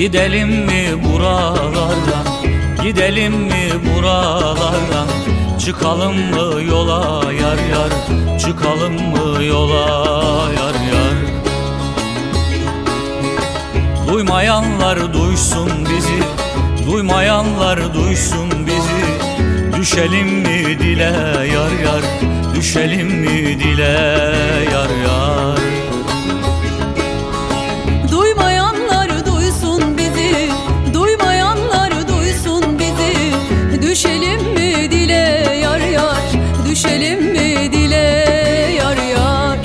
Gidelim mi buralardan, gidelim mi buralardan, çıkalım mı yola yar yar, çıkalım mı yola yar yar. Duymayanlar duysun bizi, duymayanlar duysun bizi. Düşelim mi dile yar yar, düşelim mi dile yar yar. Duymayanlar duysun bizi, duymayanlar duysun bizi. Düşelim mi dile yar yar, düşelim mi dile yar yar.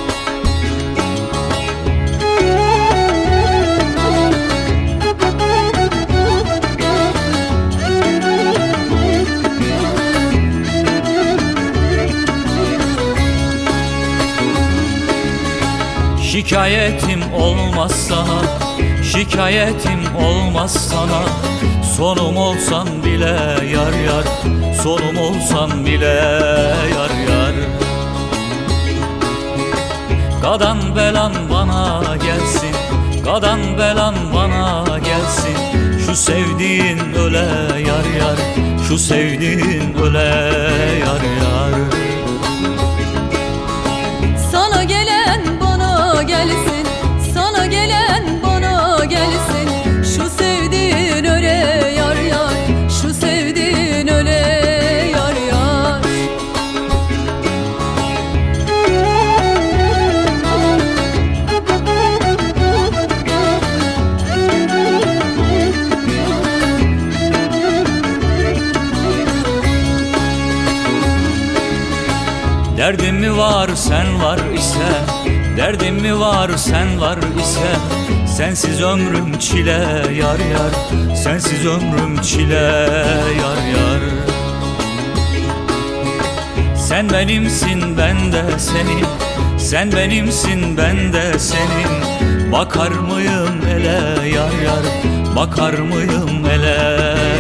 Şikayetim olmaz sana, şikayetim olmaz sana. Sonum olsan bile yar yar, sonum olsan bile yar yar. Gadan belan bana gelsin, gadan belan bana gelsin. Şu sevdiğin öle yar yar, şu sevdiğin öle yar yar. Sana gelen bana gelsin, sana gelen bana gelsin. Şu sevdiğin öle yar yar, şu sevdiğin öle yar yar. Derdim mi var sen var ise, derdim mi var sen var ise. Sensiz ömrüm çile yar yar, sensiz ömrüm çile yar yar. Sen benimsin ben de senin, sen benimsin ben de senin. Bakar mıyım ele yar yar, bakar mıyım ele